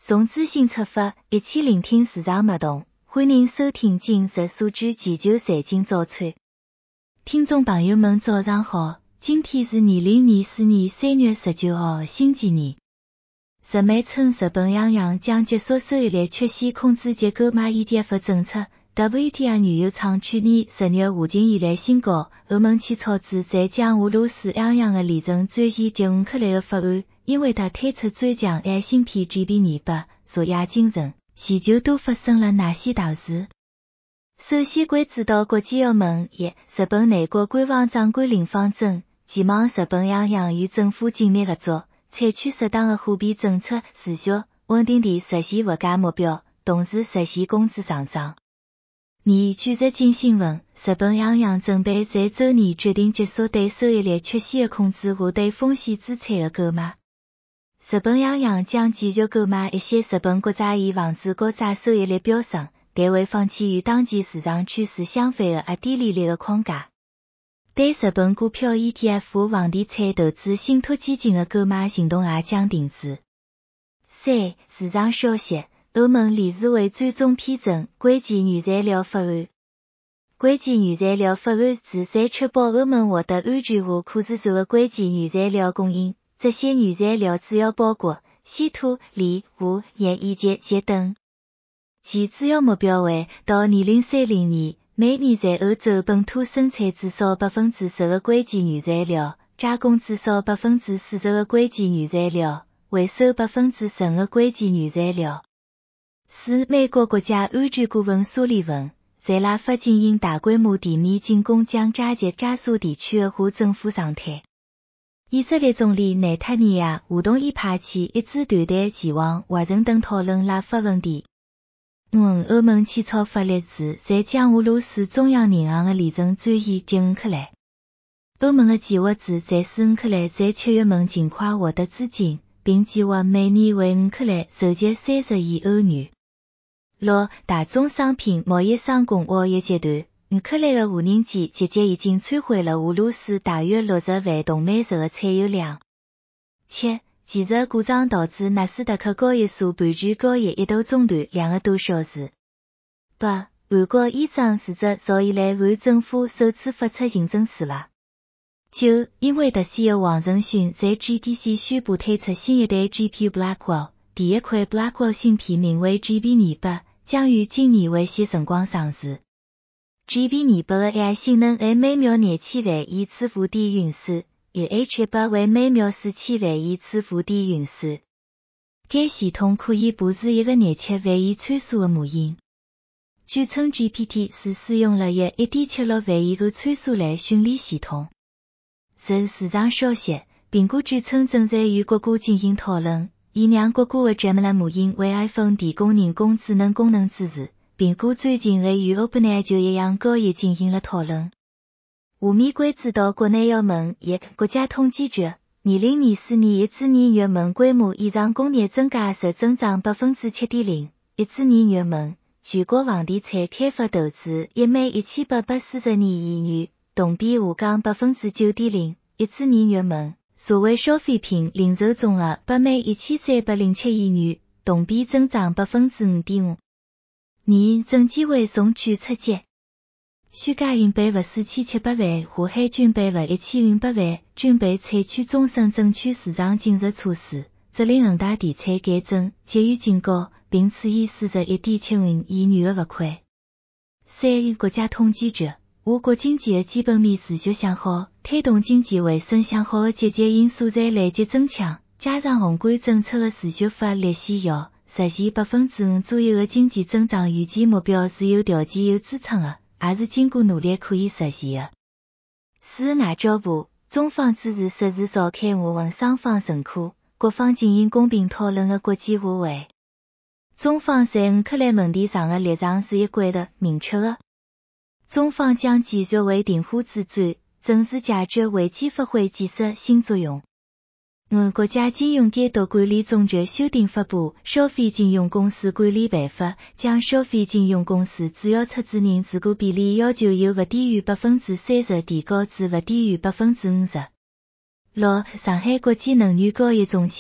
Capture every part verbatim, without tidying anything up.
从资讯出发，一起聆听市场脉动。欢迎收听今日数据全球财经早餐。听众朋友们早上好，今天是二零二四年三月十九号星期二。日媒称日本央行将结束收益率曲线控制结构买 E T F 政策。W T I 原油创去年十月下旬以来新高。欧盟起草者在将俄罗斯央行的利润转移第五克类的法案，因为他推出最强 A 芯片 G B 二百，受压精神，全球都发生了哪些大事？首先关注到国际澳门一，日本内阁官方掌管零方针，期望日本央行与政府紧密合作，采取适当的货币政策，持续稳定地实现物价目标，同时实现工资上涨。二，据日经新闻，日本央行准备在周年决定结束对收益率曲线的控制和对风险资产的购买。日本央行将继续购买一些日本国债以防止国债收益率飙升，但会放弃与当前市场趋势相反的压低利率的框架。对日本股票 E T F 和房地产投资信托基金的购买行动也将停止。三，市场消息，欧盟理事会最终批准关键原材料法案。关键原材料法案旨在确保欧盟获得安全和可持续的关键原材料供应。这些原材料主要包括稀土、锂、钨、镍以及钾等。其主要目标为到二零三零年，每年在欧洲本土生产至少百分之十的关键原材料，加工至少百分之四十的关键原材料，回收百分之十的关键原材料。四，美国国家安全顾问苏利文在拉法进行大规模地面进攻，将加剧加沙地区的和政府状态。以色列总理内塔尼亚胡同意派遣一支团队前往华盛顿讨论拉法问题。五，欧盟起草法律旨在将俄罗斯中央银行的利润转移第五克类。欧盟的计划旨在使五克类在七月份尽快获得资金，并计划每年为五克类筹集三十亿欧元。六，大宗商品贸易商工贸易集团五克类的无人机集结已经摧毁了俄罗斯大约六十万吨每日的产油量。七，技术故障导致纳斯达克交易所盘前交易一度中断两个多小时。八，韩国依仗辞职早以来反政府首次发出行政处罚。九，英伟达 C E O 黄仁勋在 G T C 宣布推出新一代 G P U Blackwell， 第一块 Blackwell 芯片名为 G B 二百，将于今年为些辰光上市。G B 二百的 A I 性能为每秒廿千万亿次浮点运算，而 H 一百为每秒四千万亿次浮点运算。该系统可以部署一个热切万亿参数的模型。据称 G P T 是使用了一 一点七六万亿个参数类训练系统。十，市场消息，苹果据称正在与谷歌进行讨论，以让谷歌的 Gemini 模型为 iPhone 提供人工智能功能支持。苹果最近还与 OpenAI 就一样交易进行了讨论。下面关注到国内要闻一，国家统计局，二零二四年一至二月份规模以上工业增加值增长 百分之七点零， 一至二月份全国房地产开发投资一万一千八百四十二亿元，同比下降 百分之九点零， 一至二月份社会消费品零售总额八万一千三百零七亿元，同比增长 百分之五点五。二，证监会从剧出击，虚假银赔罚四千七百万，华海军赔罚一千五百万，准备采取终身证券市场禁止措施，责令恒大地产改正，给予警告，并处以四十一点七五亿元的罚款。三，国家统计局，我国经济的基本面持续向好，推动经济回升向好的积极因素在累积增强，加上宏观政策的持续发力显效，实现百分之五左右的经济增长预期目标是有条件有支撑的，也是经过努力可以实现的。四，外交部，中方支持设置召开华文双方认可、各方进行公平讨论的国际和会。中方在五克类问题上的立场是一贯的、明确的。中方将继续为订货止转，正式解决危机发挥建设新作用。五，国家金融监督管理总局修订发布《消费金融公司管理办法》，将消费金融公司主要出资人持股比例要求由不低于 百分之三十 提高至不低于 百分之五十。六，上海国际能源交易中心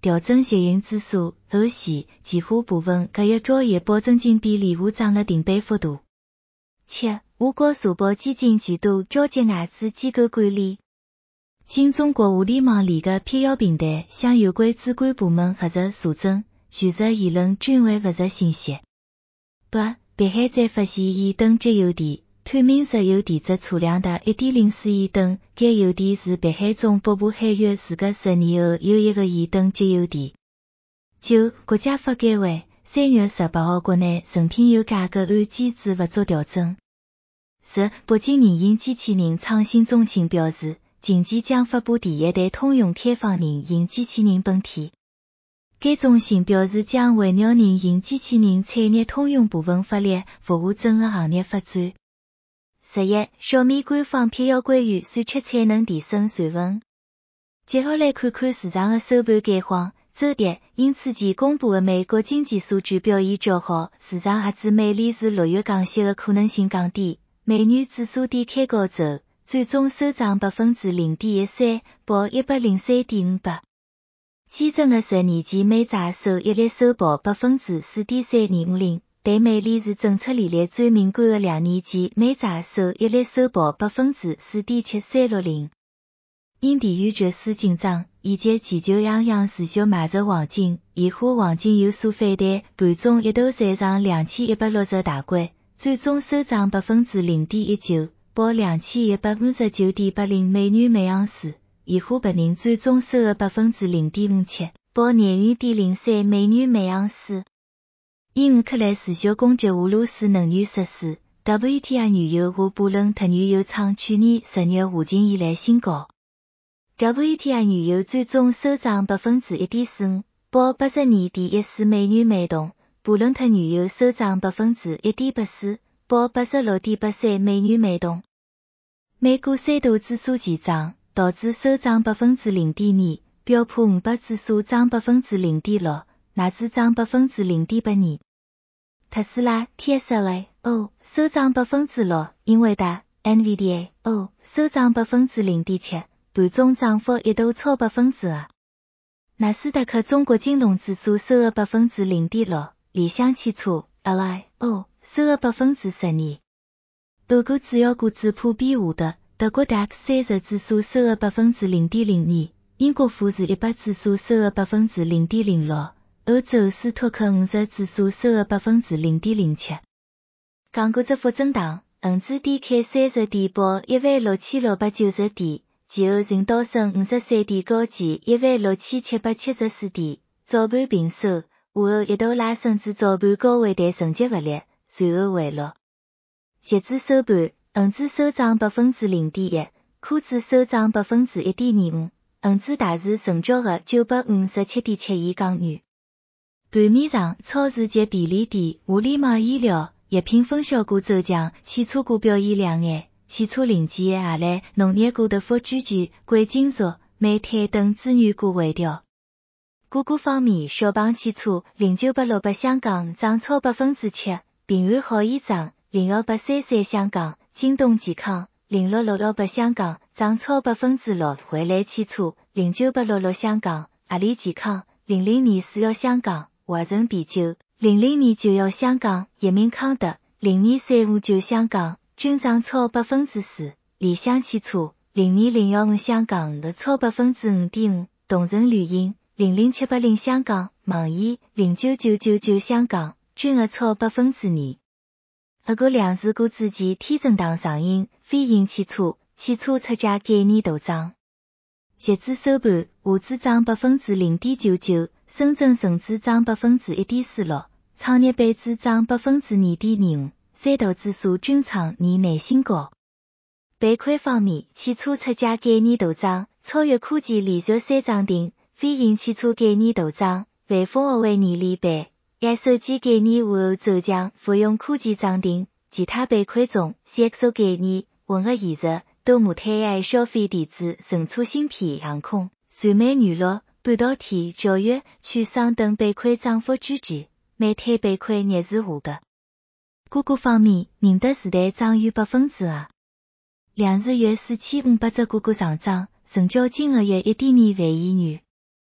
调整协运指数，后期几乎部分搿一作业保证金比例下涨了定倍幅度。七、我国社保基金巨头召集外资机构管理。经中国互联网里个辟谣平台向有关主管部门核实查证，全实言论均为不实信息。八、北海再发现一等节油田，探明石油地质储量达 一点零四亿吨，该油田是北海中北部海域时隔十年后又一个亿吨节油田。九、国家发改委三月十八号国内成品油价格按机制不做调整。十、北京人形机器人创新中心表示，近期将发布第一代通用开放人形机器人本体。该中心表示将围绕人形机器人产业通用部分发力，服务整个行业发展。十一、小米官方辟谣关于算切产能提升传闻。接下来看看市场的收盘概况。周一，因此前公布的美国经济数据表现较好，市场还指美联储六月降息的可能性降低。美元指数低开高走，最终收涨百分之零点一三，报一百零三点五八。基准的十年期美债收益率收报百分之四点三二五零，对美联储政策利率最敏感的两年期美债收益率收报百分之四点七三六零。因地缘局势紧张以及全球央行持续买入黄金，现货黄金有所反弹，盘中一度站上两千一百六十大关，最终收涨百分之零点一九，报两千一百五十九点八零美元每盎司。现货白银最终收了百分之零点五七，报廿元点零三美元每盎司。因乌克兰持续攻击俄罗斯能源设施 ，W T I 原油和布伦特原油创去年十月下旬以来新高。W T I 原油最终收涨百分之一点四五，报八十二点一四美元每桶；布伦特原油收涨百分之一点八四，报八十六点八三美元每桶。美股三大指数齐涨，道指收涨百分之零点二，标普五百指数涨百分之零点六，纳指涨百分之零点八二。特斯拉 T S L A O 收涨百分之六，英伟达 N V D A O 收涨百分之零点七。盘中涨幅一度超百分之二。纳斯达克中国金融指数收了百分之零点六，理想汽车 L I O 收了百分之十二。欧股主要股指普遍下跌，德国 D A X 三十指数收了百分之零点零二，英国富时一百指数收了百分之零点零六，欧洲斯托克五十指数收了百分之零点零七。港股窄幅震荡，恒指低开三十点，报一万六千六百九十点。其后寻到升五十三点，高见一万六千七百七十四点，早盘平收，午后一度拉升至早盘高位，但承接不力，随后回落。截至收盘，恒指收涨百分之零点一，科指收涨百分之一点二五，恒指大市成交额九百五十七点七亿港元。盘面上，超市及便利店、互联网医疗、药品分销股走强，汽车股表现亮眼。汽车零件业来农业股的幅居居，贵金属、煤炭等资源股回调。股股方面，小鹏汽车零九八六八香港涨超百分之七，平安好衣涨零二八三三香港，京东健康零六六六八香港涨超百分之六，蔚来汽车零九八六六香港，阿里健康零零二四幺香港，华晨啤酒零零二九幺香港，益民康德零二三五九香港。均涨超百分之四，理想汽车零二零幺五香港的超百分之五点五，同程旅行零零七八零香港，网易零九九九九香港，均额超百分之二。俄国粮食股之前天震荡上映，飞鹰汽车汽车出价概念大涨。截至收盘，沪指涨百分之零点九九，深圳成指涨百分之一点四六，创业板指涨百分之二点二五。三大指数均创年内新高。板块方面，汽车出价概念大涨，超越科技连续三涨停，飞鹰汽车概念大涨，汇丰学会年利板，爱手机概念午后走强，富用科技涨停。其他板块中 ，C X O 概念、混合现实、多模态 A I 消费电子、存储芯片、航空、传媒娱乐、半导体、教育、券商等板块涨幅居前，煤炭板块逆势下跌。股股方面，宁德时代涨逾百分之二，两日约四千五百只股股上涨，成交金额约一点二万亿元。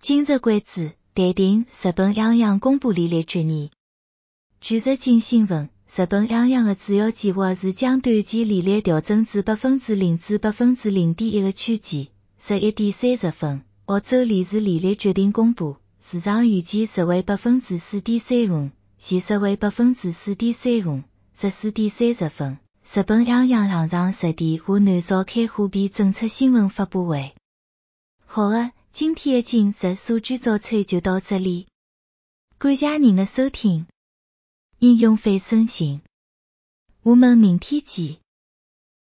今日关注，台电日本央行公布利率决议。据日经新闻，日本央行的主要计划是将短期利率调整至百分之零至百分之零点一个区间。十一点三十分，澳洲理事利率决定公布，市场预计实为百分之四点三五，现实为百分之四点三五。十四点三十分，日本央行行长石田和南召开货币政策新闻发布会。好的，今天的今日数据早餐就到这里，感谢您的收听。应用非生性，我们明天见。